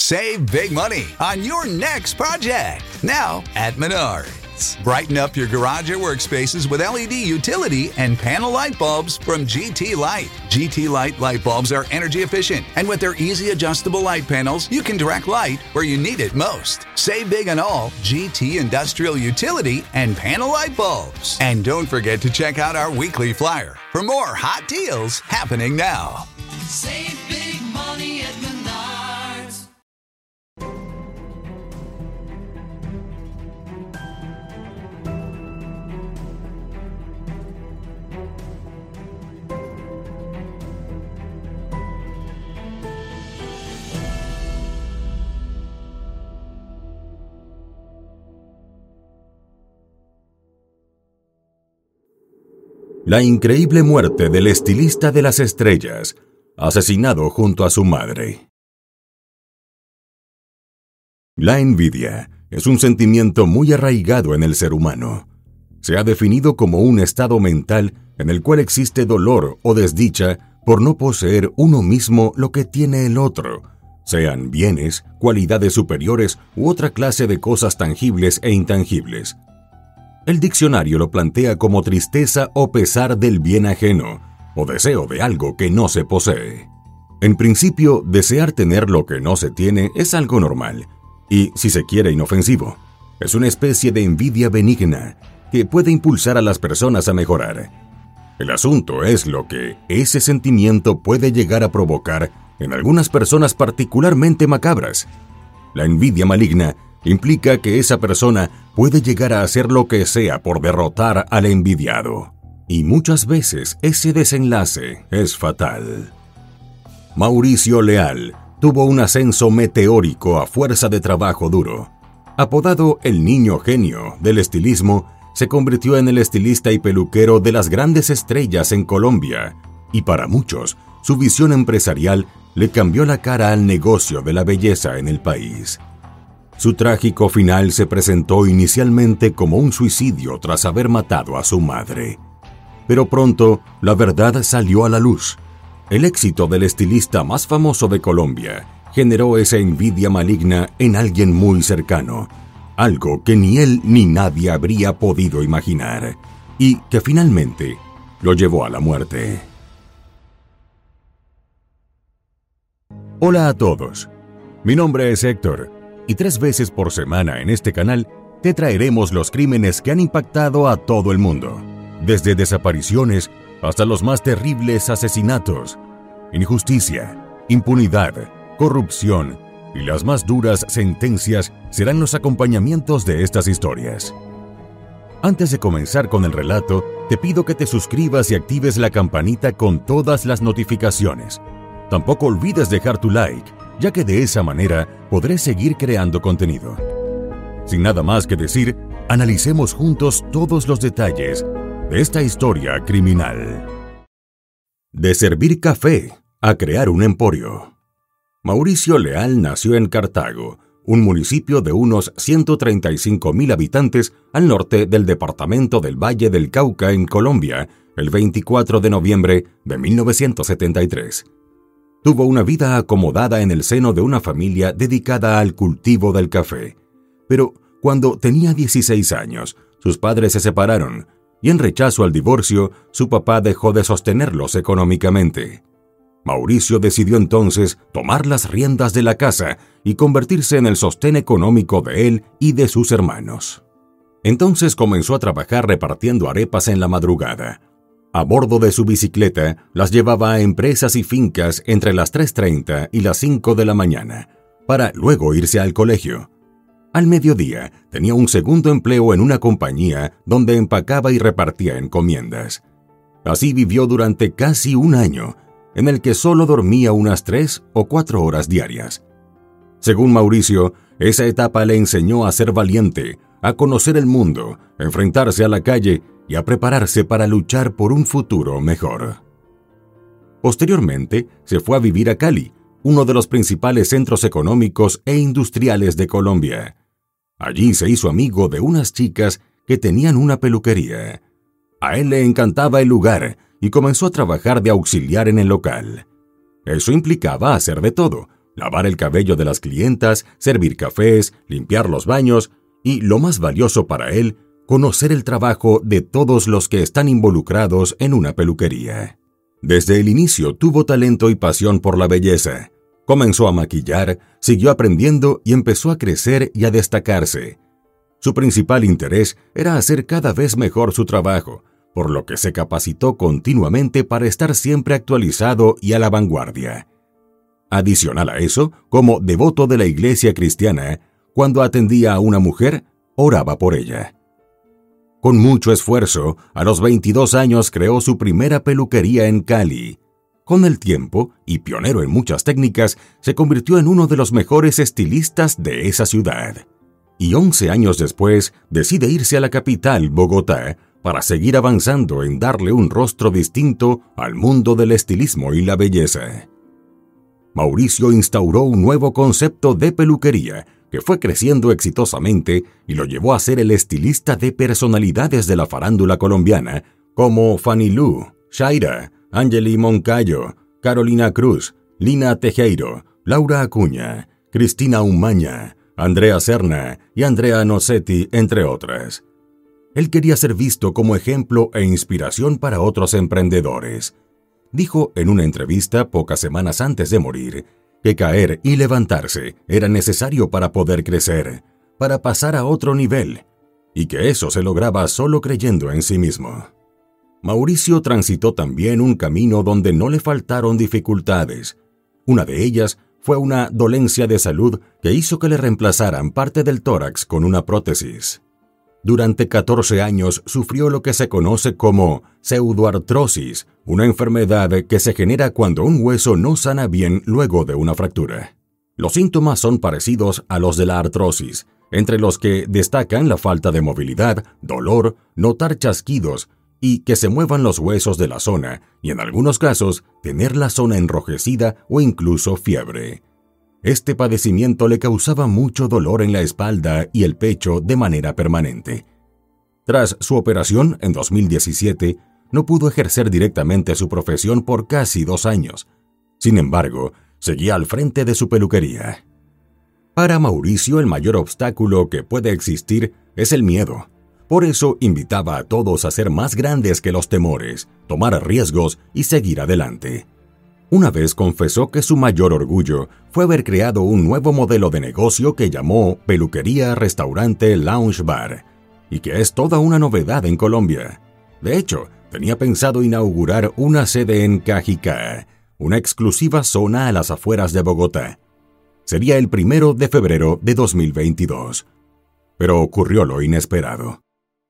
Save big money on your next project. Now at Menards. Brighten up your garage or workspaces with LED utility and panel light bulbs from GT Light. GT Light light bulbs are energy efficient, and with their easy adjustable light panels, you can direct light where you need it most. Save big on all GT industrial utility and panel light bulbs. And don't forget to check out our weekly flyer for more hot deals happening now. Save big money at Menards. La increíble muerte del estilista de las estrellas, asesinado junto a su madre. La envidia es un sentimiento muy arraigado en el ser humano. Se ha definido como un estado mental en el cual existe dolor o desdicha por no poseer uno mismo lo que tiene el otro, sean bienes, cualidades superiores u otra clase de cosas tangibles e intangibles. El diccionario lo plantea como tristeza o pesar del bien ajeno, o deseo de algo que no se posee. En principio, desear tener lo que no se tiene es algo normal, y, si se quiere, inofensivo. Es una especie de envidia benigna que puede impulsar a las personas a mejorar. El asunto es lo que ese sentimiento puede llegar a provocar en algunas personas particularmente macabras. La envidia maligna implica que esa persona puede llegar a hacer lo que sea por derrotar al envidiado. Y muchas veces ese desenlace es fatal. Mauricio Leal tuvo un ascenso meteórico a fuerza de trabajo duro. Apodado el niño genio del estilismo, se convirtió en el estilista y peluquero de las grandes estrellas en Colombia, y para muchos, su visión empresarial le cambió la cara al negocio de la belleza en el país. Su trágico final se presentó inicialmente como un suicidio tras haber matado a su madre. Pero pronto, la verdad salió a la luz. El éxito del estilista más famoso de Colombia generó esa envidia maligna en alguien muy cercano, algo que ni él ni nadie habría podido imaginar, y que finalmente lo llevó a la muerte. Hola a todos, mi nombre es Héctor, y 3 veces por semana en este canal te traeremos los crímenes que han impactado a todo el mundo, desde desapariciones hasta los más terribles asesinatos. Injusticia, impunidad, corrupción y las más duras sentencias serán los acompañamientos de estas historias. Antes de comenzar con el relato, te pido que te suscribas y actives la campanita con todas las notificaciones. Tampoco olvides dejar tu like, ya que de esa manera podré seguir creando contenido. Sin nada más que decir, analicemos juntos todos los detalles de esta historia criminal. De servir café a crear un emporio. Mauricio Leal nació en Cartago, un municipio de unos 135.000 habitantes al norte del departamento del Valle del Cauca en Colombia, el 24 de noviembre de 1973. Tuvo una vida acomodada en el seno de una familia dedicada al cultivo del café. Pero cuando tenía 16 años, sus padres se separaron y en rechazo al divorcio, su papá dejó de sostenerlos económicamente. Mauricio decidió entonces tomar las riendas de la casa y convertirse en el sostén económico de él y de sus hermanos. Entonces comenzó a trabajar repartiendo arepas en la madrugada. A bordo de su bicicleta, las llevaba a empresas y fincas entre las 3:30 y las 5 de la mañana, para luego irse al colegio. Al mediodía, tenía un segundo empleo en una compañía donde empacaba y repartía encomiendas. Así vivió durante casi un año, en el que solo dormía unas 3 o 4 horas diarias. Según Mauricio, esa etapa le enseñó a ser valiente, a conocer el mundo, a enfrentarse a la calle y a prepararse para luchar por un futuro mejor. Posteriormente, se fue a vivir a Cali, uno de los principales centros económicos e industriales de Colombia. Allí se hizo amigo de unas chicas que tenían una peluquería. A él le encantaba el lugar, y comenzó a trabajar de auxiliar en el local. Eso implicaba hacer de todo, lavar el cabello de las clientas, servir cafés, limpiar los baños y, lo más valioso para él, conocer el trabajo de todos los que están involucrados en una peluquería. Desde el inicio tuvo talento y pasión por la belleza. Comenzó a maquillar, siguió aprendiendo y empezó a crecer y a destacarse. Su principal interés era hacer cada vez mejor su trabajo, por lo que se capacitó continuamente para estar siempre actualizado y a la vanguardia. Adicional a eso, como devoto de la iglesia cristiana, cuando atendía a una mujer, oraba por ella. Con mucho esfuerzo, a los 22 años creó su primera peluquería en Cali. Con el tiempo, y pionero en muchas técnicas, se convirtió en uno de los mejores estilistas de esa ciudad. Y 11 años después, decide irse a la capital, Bogotá, para seguir avanzando en darle un rostro distinto al mundo del estilismo y la belleza. Mauricio instauró un nuevo concepto de peluquería que fue creciendo exitosamente y lo llevó a ser el estilista de personalidades de la farándula colombiana como Fanny Lu, Shaira, Angely Moncayo, Carolina Cruz, Lina Tejero, Laura Acuña, Cristina Umaña, Andrea Serna y Andrea Nocetti, entre otras. Él quería ser visto como ejemplo e inspiración para otros emprendedores. Dijo en una entrevista pocas semanas antes de morir que caer y levantarse era necesario para poder crecer, para pasar a otro nivel, y que eso se lograba solo creyendo en sí mismo. Mauricio transitó también un camino donde no le faltaron dificultades. Una de ellas fue una dolencia de salud que hizo que le reemplazaran parte del tórax con una prótesis. Durante 14 años sufrió lo que se conoce como pseudoartrosis, una enfermedad que se genera cuando un hueso no sana bien luego de una fractura. Los síntomas son parecidos a los de la artrosis, entre los que destacan la falta de movilidad, dolor, notar chasquidos y que se muevan los huesos de la zona, y en algunos casos tener la zona enrojecida o incluso fiebre. Este padecimiento le causaba mucho dolor en la espalda y el pecho de manera permanente. Tras su operación en 2017, no pudo ejercer directamente su profesión por casi 2 años. Sin embargo, seguía al frente de su peluquería. Para Mauricio, el mayor obstáculo que puede existir es el miedo. Por eso invitaba a todos a ser más grandes que los temores, tomar riesgos y seguir adelante. Una vez confesó que su mayor orgullo fue haber creado un nuevo modelo de negocio que llamó Peluquería Restaurante Lounge Bar, y que es toda una novedad en Colombia. De hecho, tenía pensado inaugurar una sede en Cajicá, una exclusiva zona a las afueras de Bogotá. Sería el 1 de febrero de 2022. Pero ocurrió lo inesperado.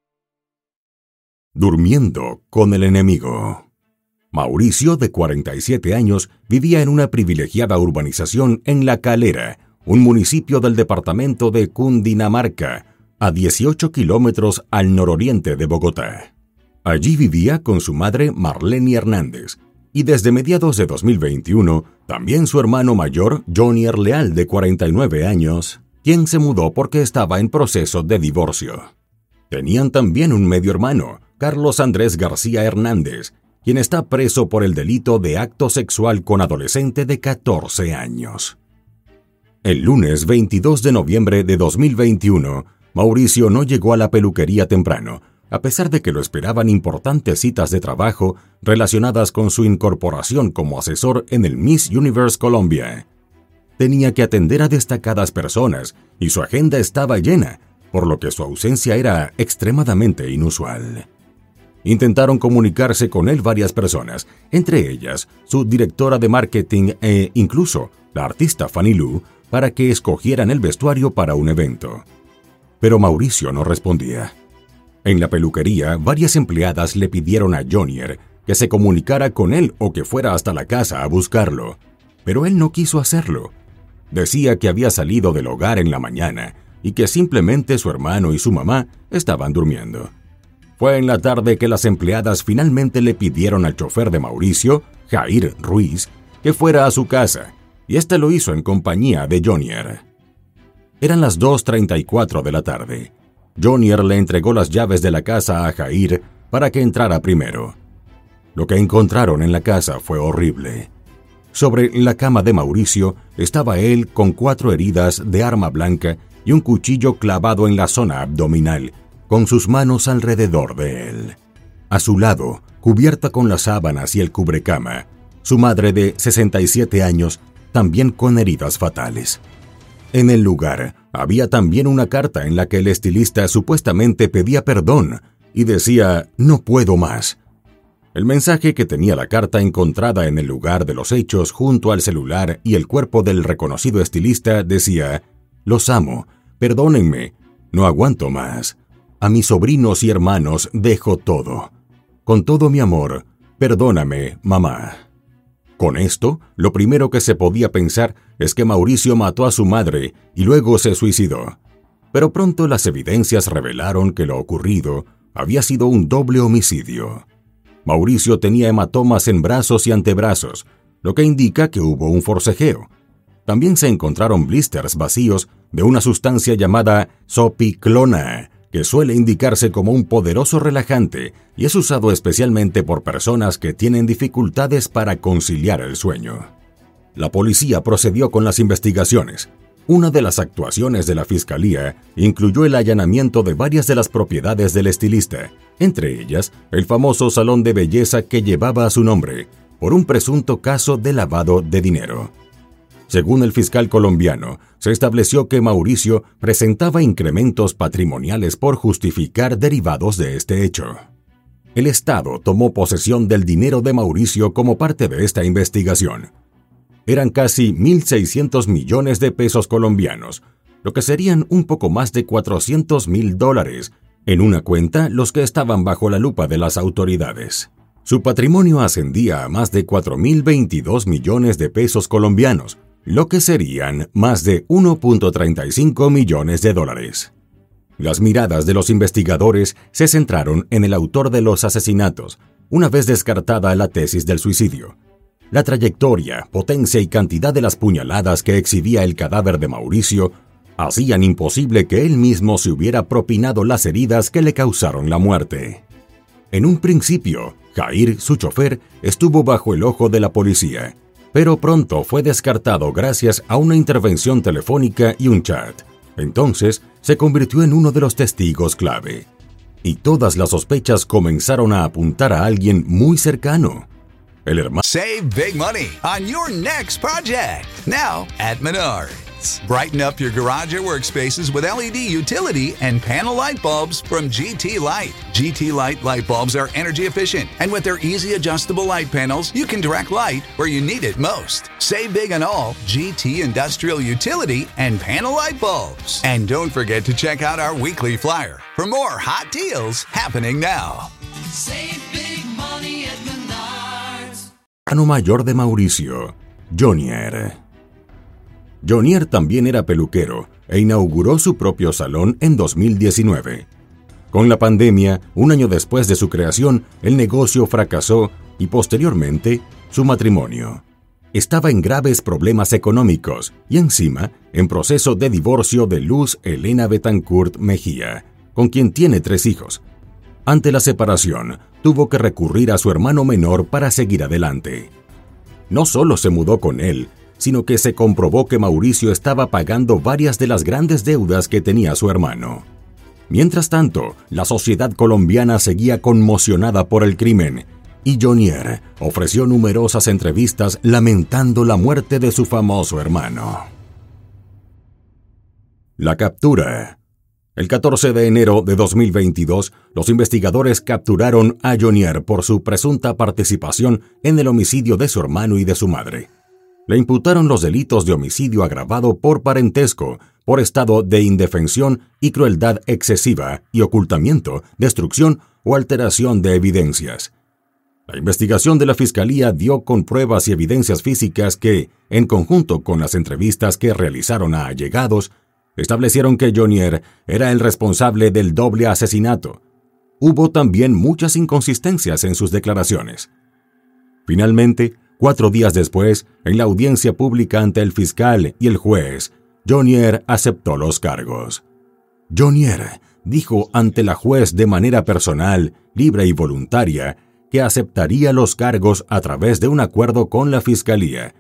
Durmiendo con el enemigo. Mauricio, de 47 años, vivía en una privilegiada urbanización en La Calera, un municipio del departamento de Cundinamarca, a 18 kilómetros al nororiente de Bogotá. Allí vivía con su madre Marleny Hernández, y desde mediados de 2021, también su hermano mayor, Jonier Leal, de 49 años, quien se mudó porque estaba en proceso de divorcio. Tenían también un medio hermano, Carlos Andrés García Hernández, quien está preso por el delito de acto sexual con adolescente de 14 años. El lunes 22 de noviembre de 2021, Mauricio no llegó a la peluquería temprano, a pesar de que lo esperaban importantes citas de trabajo relacionadas con su incorporación como asesor en el Miss Universe Colombia. Tenía que atender a destacadas personas y su agenda estaba llena, por lo que su ausencia era extremadamente inusual. Intentaron comunicarse con él varias personas, entre ellas su directora de marketing e incluso la artista Fanny Lu, para que escogieran el vestuario para un evento. Pero Mauricio no respondía. En la peluquería, varias empleadas le pidieron a Jonier que se comunicara con él o que fuera hasta la casa a buscarlo, pero él no quiso hacerlo. Decía que había salido del hogar en la mañana y que simplemente su hermano y su mamá estaban durmiendo. Fue en la tarde que las empleadas finalmente le pidieron al chofer de Mauricio, Jair Ruiz, que fuera a su casa, y este lo hizo en compañía de Jonier. Eran las 2:34 de la tarde. Jonier le entregó las llaves de la casa a Jair para que entrara primero. Lo que encontraron en la casa fue horrible. Sobre la cama de Mauricio estaba él con 4 heridas de arma blanca y un cuchillo clavado en la zona abdominal, con sus manos alrededor de él. A su lado, cubierta con las sábanas y el cubrecama, su madre de 67 años, también con heridas fatales. En el lugar había también una carta en la que el estilista supuestamente pedía perdón y decía «No puedo más». El mensaje que tenía la carta encontrada en el lugar de los hechos junto al celular y el cuerpo del reconocido estilista decía «Los amo, perdónenme, no aguanto más. A mis sobrinos y hermanos dejo todo. Con todo mi amor, perdóname, mamá». Con esto, lo primero que se podía pensar es que Mauricio mató a su madre y luego se suicidó. Pero pronto las evidencias revelaron que lo ocurrido había sido un doble homicidio. Mauricio tenía hematomas en brazos y antebrazos, lo que indica que hubo un forcejeo. También se encontraron blisters vacíos de una sustancia llamada zopiclona, que suele indicarse como un poderoso relajante y es usado especialmente por personas que tienen dificultades para conciliar el sueño. La policía procedió con las investigaciones. Una de las actuaciones de la fiscalía incluyó el allanamiento de varias de las propiedades del estilista, entre ellas el famoso salón de belleza que llevaba su nombre, por un presunto caso de lavado de dinero. Según el fiscal colombiano, se estableció que Mauricio presentaba incrementos patrimoniales por justificar derivados de este hecho. El Estado tomó posesión del dinero de Mauricio como parte de esta investigación. Eran casi 1.600 millones de pesos colombianos, lo que serían un poco más de $400.000, en una cuenta los que estaban bajo la lupa de las autoridades. Su patrimonio ascendía a más de 4.022 millones de pesos colombianos, lo que serían más de 1.35 millones de dólares. Las miradas de los investigadores se centraron en el autor de los asesinatos, una vez descartada la tesis del suicidio. La trayectoria, potencia y cantidad de las puñaladas que exhibía el cadáver de Mauricio hacían imposible que él mismo se hubiera propinado las heridas que le causaron la muerte. En un principio, Jair, su chofer, estuvo bajo el ojo de la policía, pero pronto fue descartado gracias a una intervención telefónica y un chat. Entonces, se convirtió en uno de los testigos clave. Y todas las sospechas comenzaron a apuntar a alguien muy cercano. El hermano. Save big money on your next project. Now at Menards. Brighten up your garage or workspaces with LED utility and panel light bulbs from GT Light. GT Light light bulbs are energy efficient, and with their easy adjustable light panels, you can direct light where you need it most. Save big on all GT industrial utility and panel light bulbs. And don't forget to check out our weekly flyer for more hot deals happening now. Save big money at Menards. Hermano mayor de Mauricio, Jonier. Jonier también era peluquero e inauguró su propio salón en 2019. Con la pandemia, un año después de su creación, el negocio fracasó y posteriormente su matrimonio. Estaba en graves problemas económicos y encima en proceso de divorcio de Luz Elena Betancourt Mejía, con quien tiene 3 hijos. Ante la separación, tuvo que recurrir a su hermano menor para seguir adelante. No solo se mudó con él, sino que se comprobó que Mauricio estaba pagando varias de las grandes deudas que tenía su hermano. Mientras tanto, la sociedad colombiana seguía conmocionada por el crimen, y Jonier ofreció numerosas entrevistas lamentando la muerte de su famoso hermano. La captura. El 14 de enero de 2022, los investigadores capturaron a Jonier por su presunta participación en el homicidio de su hermano y de su madre. Le imputaron los delitos de homicidio agravado por parentesco, por estado de indefensión y crueldad excesiva y ocultamiento, destrucción o alteración de evidencias. La investigación de la Fiscalía dio con pruebas y evidencias físicas que, en conjunto con las entrevistas que realizaron a allegados, establecieron que Jonier era el responsable del doble asesinato. Hubo también muchas inconsistencias en sus declaraciones. Finalmente, 4 días después, en la audiencia pública ante el fiscal y el juez, Jonier aceptó los cargos. Jonier dijo ante la juez de manera personal, libre y voluntaria, que aceptaría los cargos a través de un acuerdo con la fiscalía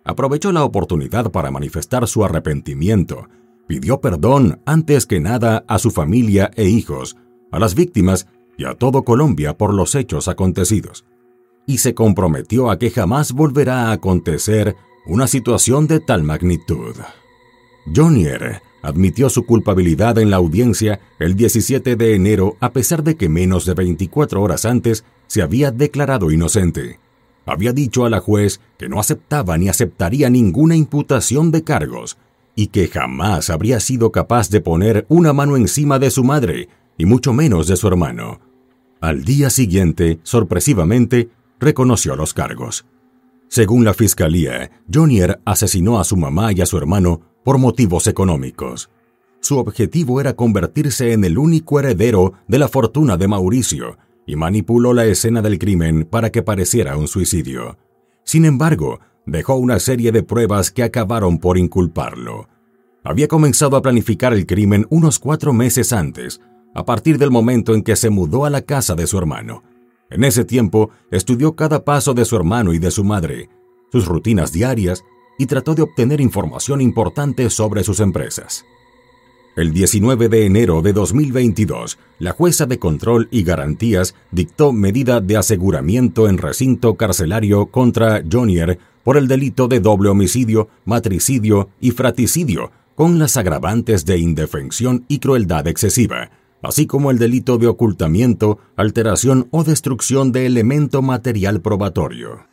aprovechó la oportunidad para manifestar su arrepentimiento. Pidió perdón antes que nada a su familia e hijos, a las víctimas y a todo Colombia por los hechos acontecidos. Y se comprometió a que jamás volverá a acontecer una situación de tal magnitud. Joyner admitió su culpabilidad en la audiencia el 17 de enero a pesar de que menos de 24 horas antes se había declarado inocente. Había dicho a la juez que no aceptaba ni aceptaría ninguna imputación de cargos y que jamás habría sido capaz de poner una mano encima de su madre y mucho menos de su hermano. Al día siguiente, sorpresivamente, reconoció los cargos. Según la fiscalía, Joyner asesinó a su mamá y a su hermano por motivos económicos. Su objetivo era convertirse en el único heredero de la fortuna de Mauricio y manipuló la escena del crimen para que pareciera un suicidio. Sin embargo, dejó una serie de pruebas que acabaron por inculparlo. Había comenzado a planificar el crimen unos 4 meses antes, a partir del momento en que se mudó a la casa de su hermano. En ese tiempo, estudió cada paso de su hermano y de su madre, sus rutinas diarias, y trató de obtener información importante sobre sus empresas. El 19 de enero de 2022, la jueza de control y garantías dictó medida de aseguramiento en recinto carcelario contra Joyner por el delito de doble homicidio, matricidio y fratricidio, con las agravantes de indefensión y crueldad excesiva, así como el delito de ocultamiento, alteración o destrucción de elemento material probatorio.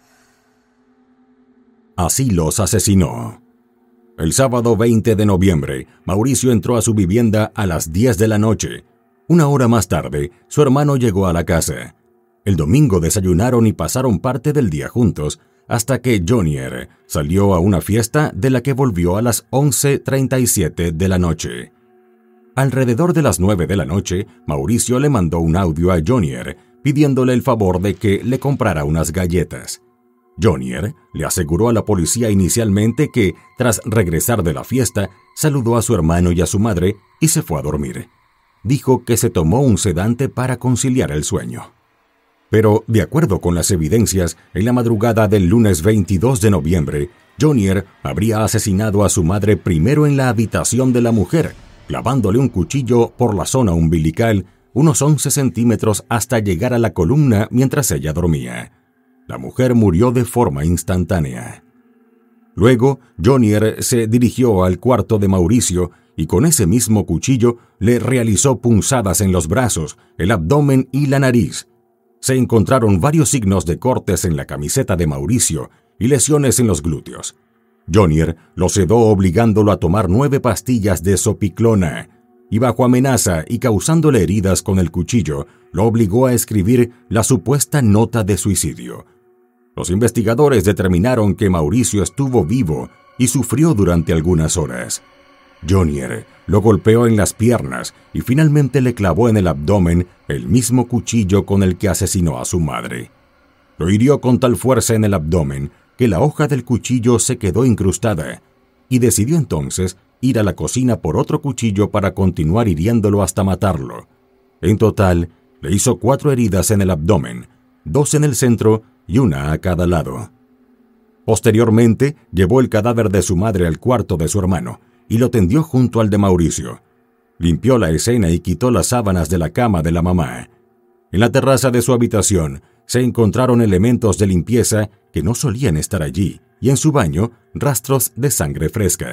Así los asesinó. El sábado 20 de noviembre, Mauricio entró a su vivienda a las 10 de la noche. Una hora más tarde, su hermano llegó a la casa. El domingo desayunaron y pasaron parte del día juntos, hasta que Joyner salió a una fiesta de la que volvió a las 11:37 de la noche. Alrededor de las 9 de la noche, Mauricio le mandó un audio a Joyner pidiéndole el favor de que le comprara unas galletas. Joyner le aseguró a la policía inicialmente que, tras regresar de la fiesta, saludó a su hermano y a su madre y se fue a dormir. Dijo que se tomó un sedante para conciliar el sueño. Pero, de acuerdo con las evidencias, en la madrugada del lunes 22 de noviembre, Joyner habría asesinado a su madre primero en la habitación de la mujer, clavándole un cuchillo por la zona umbilical, unos 11 centímetros hasta llegar a la columna mientras ella dormía. La mujer murió de forma instantánea. Luego, Joyner se dirigió al cuarto de Mauricio y con ese mismo cuchillo le realizó punzadas en los brazos, el abdomen y la nariz. Se encontraron varios signos de cortes en la camiseta de Mauricio y lesiones en los glúteos. Joyner lo sedó obligándolo a tomar 9 pastillas de zopiclona y bajo amenaza y causándole heridas con el cuchillo, lo obligó a escribir la supuesta nota de suicidio. Los investigadores determinaron que Mauricio estuvo vivo y sufrió durante algunas horas. Joyner lo golpeó en las piernas y finalmente le clavó en el abdomen el mismo cuchillo con el que asesinó a su madre. Lo hirió con tal fuerza en el abdomen que la hoja del cuchillo se quedó incrustada y decidió entonces ir a la cocina por otro cuchillo para continuar hiriéndolo hasta matarlo. En total, le hizo 4 heridas en el abdomen, 2 en el centro y una a cada lado. Posteriormente, llevó el cadáver de su madre al cuarto de su hermano y lo tendió junto al de Mauricio. Limpió la escena y quitó las sábanas de la cama de la mamá. En la terraza de su habitación se encontraron elementos de limpieza que no solían estar allí y en su baño rastros de sangre fresca.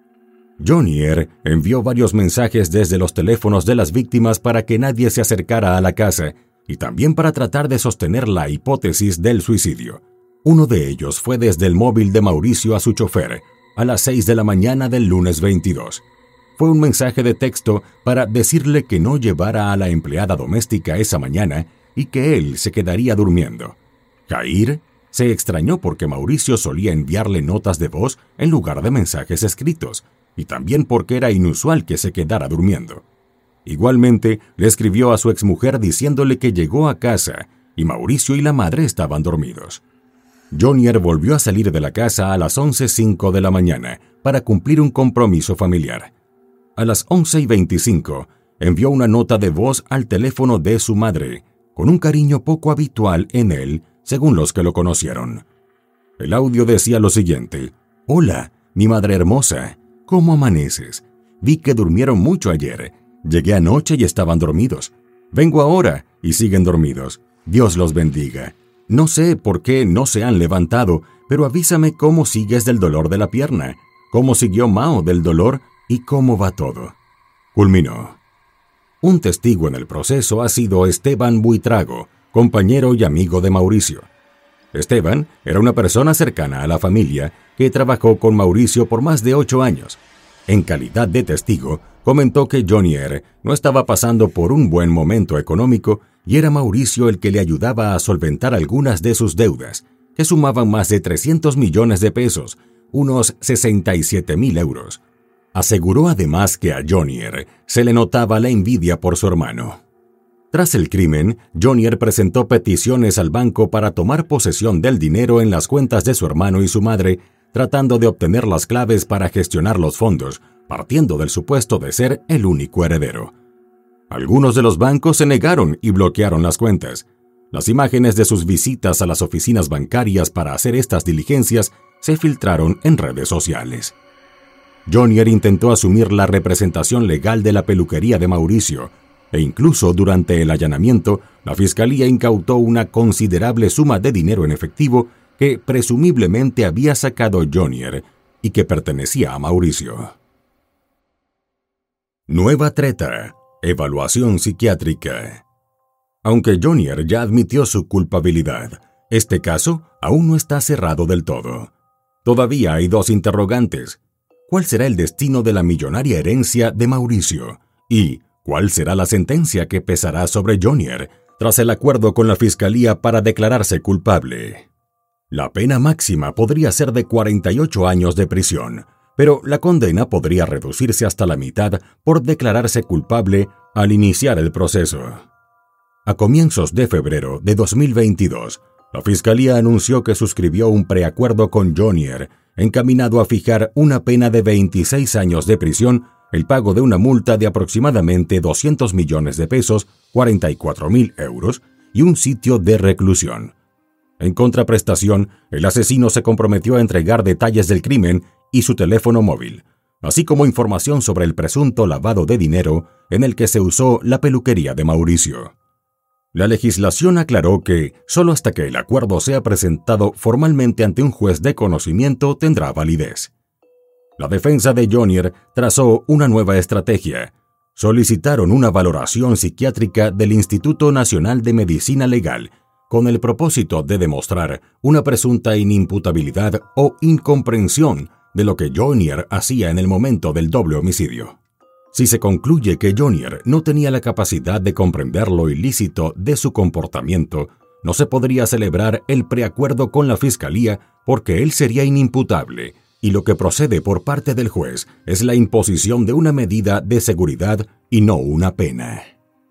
Joyner envió varios mensajes desde los teléfonos de las víctimas para que nadie se acercara a la casa y también para tratar de sostener la hipótesis del suicidio. Uno de ellos fue desde el móvil de Mauricio a su chofer, a las 6 de la mañana del lunes 22. Fue un mensaje de texto para decirle que no llevara a la empleada doméstica esa mañana y que él se quedaría durmiendo. Jair se extrañó porque Mauricio solía enviarle notas de voz en lugar de mensajes escritos, y también porque era inusual que se quedara durmiendo. Igualmente, le escribió a su exmujer diciéndole que llegó a casa y Mauricio y la madre estaban dormidos. Joyner volvió a salir de la casa a las 11:05 de la mañana para cumplir un compromiso familiar. A las 11:25 envió una nota de voz al teléfono de su madre, con un cariño poco habitual en él, según los que lo conocieron. El audio decía lo siguiente: «Hola, mi madre hermosa, ¿cómo amaneces? Vi que durmieron mucho ayer. Llegué anoche y estaban dormidos. Vengo ahora y siguen dormidos. Dios los bendiga. No sé por qué no se han levantado, pero avísame cómo sigues del dolor de la pierna, cómo siguió Mao del dolor y cómo va todo». Culminó. Un testigo en el proceso ha sido Esteban Buitrago, compañero y amigo de Mauricio. Esteban era una persona cercana a la familia que trabajó con Mauricio por más de 8 años. En calidad de testigo, comentó que Jonier no estaba pasando por un buen momento económico y era Mauricio el que le ayudaba a solventar algunas de sus deudas, que sumaban más de 300 millones de pesos, unos 67.000 euros. Aseguró además que a Jonier se le notaba la envidia por su hermano. Tras el crimen, Jonier presentó peticiones al banco para tomar posesión del dinero en las cuentas de su hermano y su madre, tratando de obtener las claves para gestionar los fondos, partiendo del supuesto de ser el único heredero. Algunos de los bancos se negaron y bloquearon las cuentas. Las imágenes de sus visitas a las oficinas bancarias para hacer estas diligencias se filtraron en redes sociales. Jonier intentó asumir la representación legal de la peluquería de Mauricio, e incluso durante el allanamiento, la fiscalía incautó una considerable suma de dinero en efectivo que presumiblemente había sacado Jonier y que pertenecía a Mauricio. Nueva treta. Evaluación psiquiátrica. Aunque Jonier ya admitió su culpabilidad, este caso aún no está cerrado del todo. Todavía hay 2 interrogantes. ¿Cuál será el destino de la millonaria herencia de Mauricio? ¿Y cuál será la sentencia que pesará sobre Jonier tras el acuerdo con la fiscalía para declararse culpable? La pena máxima podría ser de 48 años de prisión, pero la condena podría reducirse hasta la mitad por declararse culpable al iniciar el proceso. A comienzos de febrero de 2022, la fiscalía anunció que suscribió un preacuerdo con Jonier encaminado a fijar una pena de 26 años de prisión, el pago de una multa de aproximadamente 200 millones de pesos, 44.000 euros, y un sitio de reclusión. En contraprestación, el asesino se comprometió a entregar detalles del crimen y su teléfono móvil, así como información sobre el presunto lavado de dinero en el que se usó la peluquería de Mauricio. La legislación aclaró que solo hasta que el acuerdo sea presentado formalmente ante un juez de conocimiento tendrá validez. La defensa de Jonier trazó una nueva estrategia. Solicitaron una valoración psiquiátrica del Instituto Nacional de Medicina Legal con el propósito de demostrar una presunta inimputabilidad o incomprensión de lo que Jonier hacía en el momento del doble homicidio. Si se concluye que Jonier no tenía la capacidad de comprender lo ilícito de su comportamiento, no se podría celebrar el preacuerdo con la fiscalía porque él sería inimputable, y lo que procede por parte del juez es la imposición de una medida de seguridad y no una pena.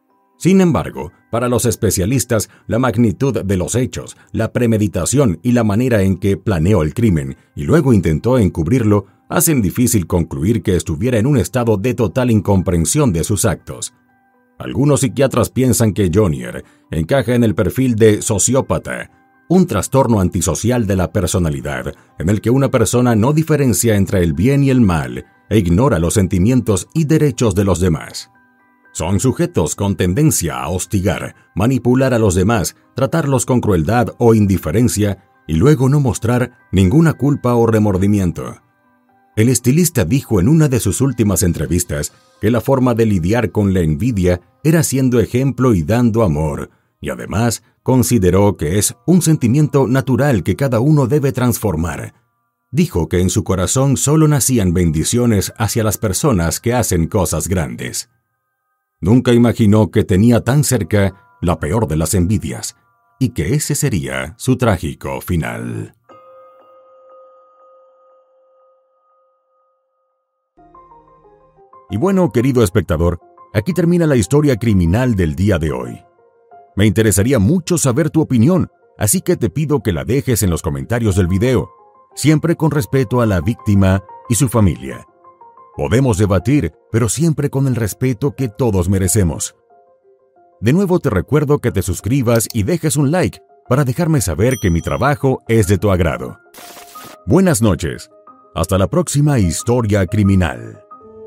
Sin embargo, para los especialistas, la magnitud de los hechos, la premeditación y la manera en que planeó el crimen y luego intentó encubrirlo hacen difícil concluir que estuviera en un estado de total incomprensión de sus actos. Algunos psiquiatras piensan que Jonier encaja en el perfil de sociópata, un trastorno antisocial de la personalidad en el que una persona no diferencia entre el bien y el mal e ignora los sentimientos y derechos de los demás. Son sujetos con tendencia a hostigar, manipular a los demás, tratarlos con crueldad o indiferencia y luego no mostrar ninguna culpa o remordimiento. El estilista dijo en una de sus últimas entrevistas que la forma de lidiar con la envidia era siendo ejemplo y dando amor, y además consideró que es un sentimiento natural que cada uno debe transformar. Dijo que en su corazón solo nacían bendiciones hacia las personas que hacen cosas grandes. Nunca imaginó que tenía tan cerca la peor de las envidias, y que ese sería su trágico final. Y bueno, querido espectador, aquí termina la historia criminal del día de hoy. Me interesaría mucho saber tu opinión, así que te pido que la dejes en los comentarios del video, siempre con respeto a la víctima y su familia. Podemos debatir, pero siempre con el respeto que todos merecemos. De nuevo te recuerdo que te suscribas y dejes un like para dejarme saber que mi trabajo es de tu agrado. Buenas noches. Hasta la próxima historia criminal.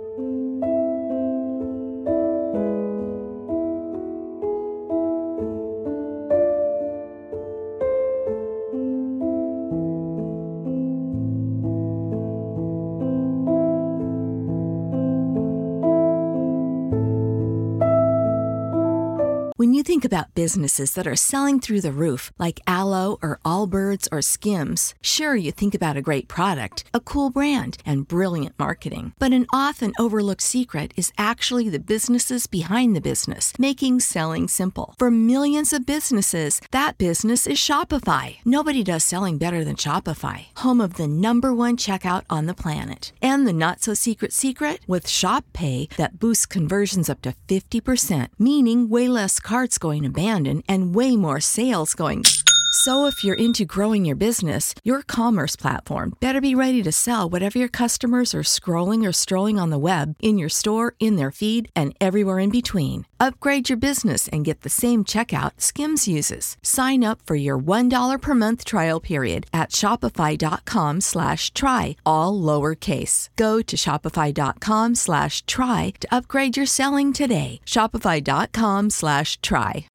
When you think about businesses that are selling through the roof, like Aloe or Allbirds or Skims, sure, you think about a great product, a cool brand, and brilliant marketing. But an often overlooked secret is actually the businesses behind the business, making selling simple. For millions of businesses, that business is Shopify. Nobody does selling better than Shopify, home of the #1 checkout on the planet. And the not-so-secret secret? With Shop Pay that boosts conversions up to 50%, meaning way less carts going abandoned and way more sales going. So if you're into growing your business, your commerce platform better be ready to sell whatever your customers are scrolling or strolling on the web, in your store, in their feed, and everywhere in between. Upgrade your business and get the same checkout Skims uses. Sign up for your $1 per month trial period at shopify.com/try, all lowercase. Go to shopify.com/try to upgrade your selling today. Shopify.com/try.